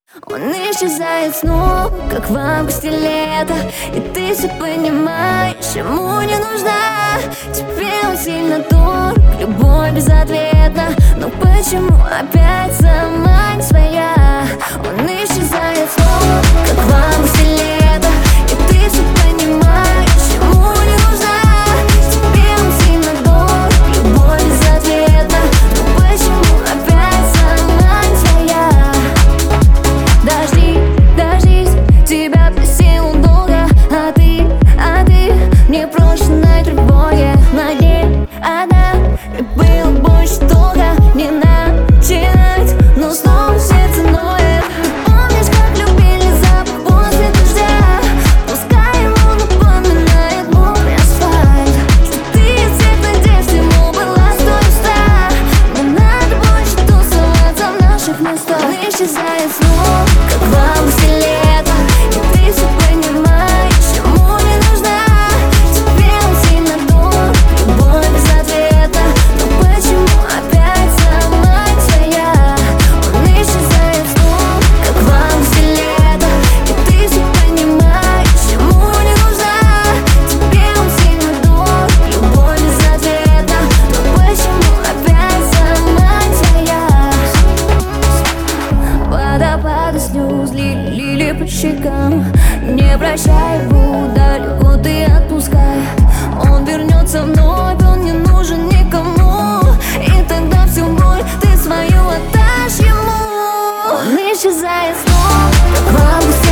Он исчезает снова, как в августе лето. И ты все понимаешь, ему не нужна. Тебе он сильно дорог, любовь безответна. Но почему опять сама не своя? Он исчезает снова, как в августе лето. И ты все понимаешь, ему не нужна. Тебе он сильно дорог, любовь безответна. Но почему опять сама не своя? Дождись, тебя просил долго, а ты мне брошенной тревоге. На дне одна, и было больше долго не начинать, но снова сердце ноет. Ты помнишь, как любили запах после дождя? Пускай ему напоминает мокрый асфальт, что ты из всех надежд ему была столь уста. Не надо больше тусоваться в наших местах. Он исчезает снова, как в августе лето. И ты все понимаешь, ему не нужна. Тебе он сильно дорог, любовь безответна. Но почему опять сама не своя? Он исчезает снова, как в августе лето. И ты все понимаешь, ему не нужна. Тебе он сильно дорог, любовь безответна. Но почему опять сама не своя? Водопады слез лили по щекам. Не прощай его, далеко ты отпускай. Он вернется вновь, он не нужен никому. И тогда всю боль ты свою отдашь ему. Он исчезает снова, как в августе